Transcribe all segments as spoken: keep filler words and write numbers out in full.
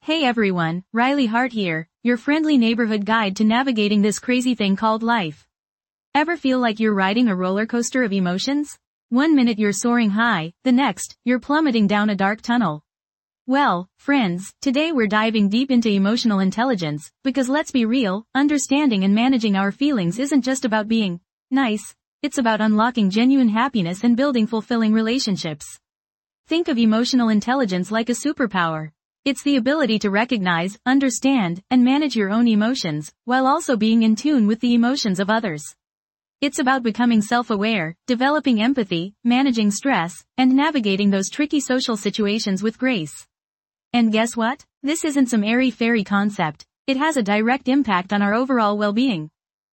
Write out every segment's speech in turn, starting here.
Hey everyone, Riley Hart here, your friendly neighborhood guide to navigating this crazy thing called life. Ever feel like you're riding a roller coaster of emotions? One minute you're soaring high, the next, you're plummeting down a dark tunnel. Well, friends, today we're diving deep into emotional intelligence, because let's be real, understanding and managing our feelings isn't just about being nice, it's about unlocking genuine happiness and building fulfilling relationships. Think of emotional intelligence like a superpower. It's the ability to recognize, understand, and manage your own emotions, while also being in tune with the emotions of others. It's about becoming self-aware, developing empathy, managing stress, and navigating those tricky social situations with grace. And guess what? This isn't some airy-fairy concept. It has a direct impact on our overall well-being.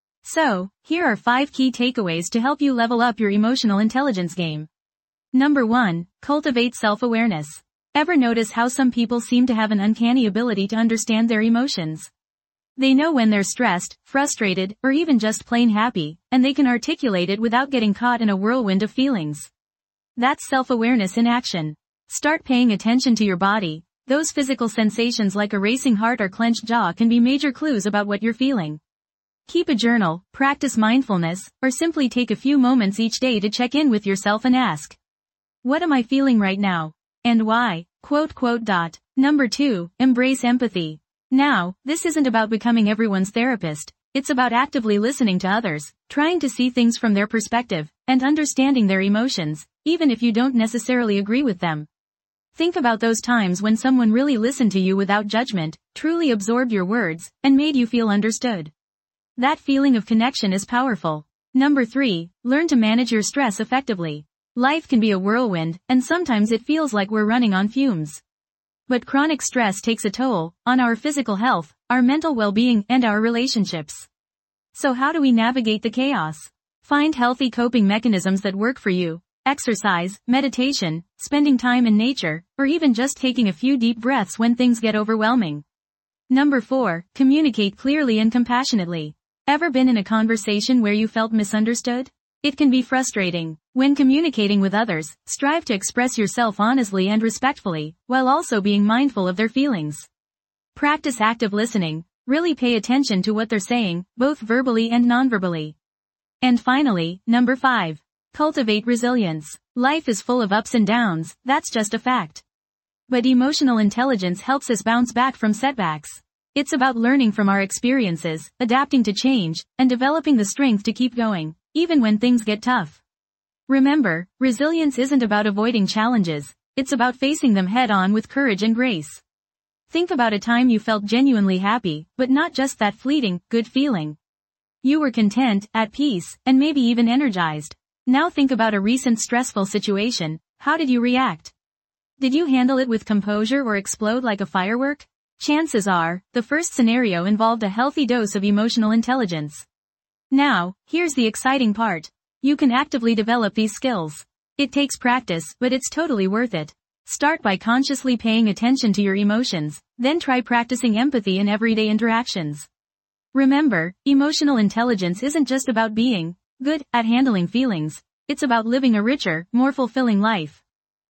So, here are five key takeaways to help you level up your emotional intelligence game. Number one, cultivate self-awareness. Ever notice how some people seem to have an uncanny ability to understand their emotions? They know when they're stressed, frustrated, or even just plain happy, and they can articulate it without getting caught in a whirlwind of feelings. That's self-awareness in action. Start paying attention to your body. Those physical sensations like a racing heart or clenched jaw can be major clues about what you're feeling. Keep a journal, practice mindfulness, or simply take a few moments each day to check in with yourself and ask, what am I feeling right now? And why? Quote quote dot. Number two, embrace empathy. Now, this isn't about becoming everyone's therapist. It's about actively listening to others, trying to see things from their perspective, and understanding their emotions, even if you don't necessarily agree with them. Think about those times when someone really listened to you without judgment, truly absorbed your words, and made you feel understood. That feeling of connection is powerful. Number three, learn to manage your stress effectively. Life can be a whirlwind, and sometimes it feels like we're running on fumes. But chronic stress takes a toll on our physical health, our mental well-being, and our relationships. So how do we navigate the chaos? Find healthy coping mechanisms that work for you. Exercise, meditation, spending time in nature, or even just taking a few deep breaths when things get overwhelming. Number four, communicate clearly and compassionately. Ever been in a conversation where you felt misunderstood? It can be frustrating. When communicating with others, strive to express yourself honestly and respectfully, while also being mindful of their feelings. Practice active listening. Really pay attention to what they're saying, both verbally and nonverbally. And finally, number five. Cultivate resilience. Life is full of ups and downs, that's just a fact. But emotional intelligence helps us bounce back from setbacks. It's about learning from our experiences, adapting to change, and developing the strength to keep going, even when things get tough. Remember, resilience isn't about avoiding challenges, it's about facing them head-on with courage and grace. Think about a time you felt genuinely happy, but not just that fleeting, good feeling. You were content, at peace, and maybe even energized. Now think about a recent stressful situation. How did you react? Did you handle it with composure or explode like a firework? Chances are, the first scenario involved a healthy dose of emotional intelligence. Now, here's the exciting part. You can actively develop these skills. It takes practice, but it's totally worth it. Start by consciously paying attention to your emotions, then try practicing empathy in everyday interactions. Remember, emotional intelligence isn't just about being good at handling feelings. It's about living a richer, more fulfilling life.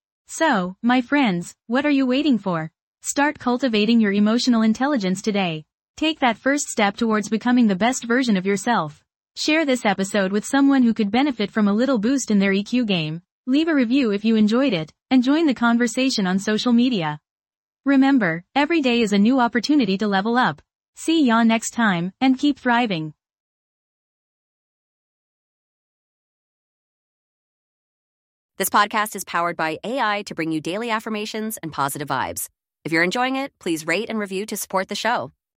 So, my friends, what are you waiting for? Start cultivating your emotional intelligence today. Take that first step towards becoming the best version of yourself. Share this episode with someone who could benefit from a little boost in their E Q game. Leave a review if you enjoyed it, and join the conversation on social media. Remember, every day is a new opportunity to level up. See ya next time, and keep thriving. This podcast is powered by A I to bring you daily affirmations and positive vibes. If you're enjoying it, please rate and review to support the show.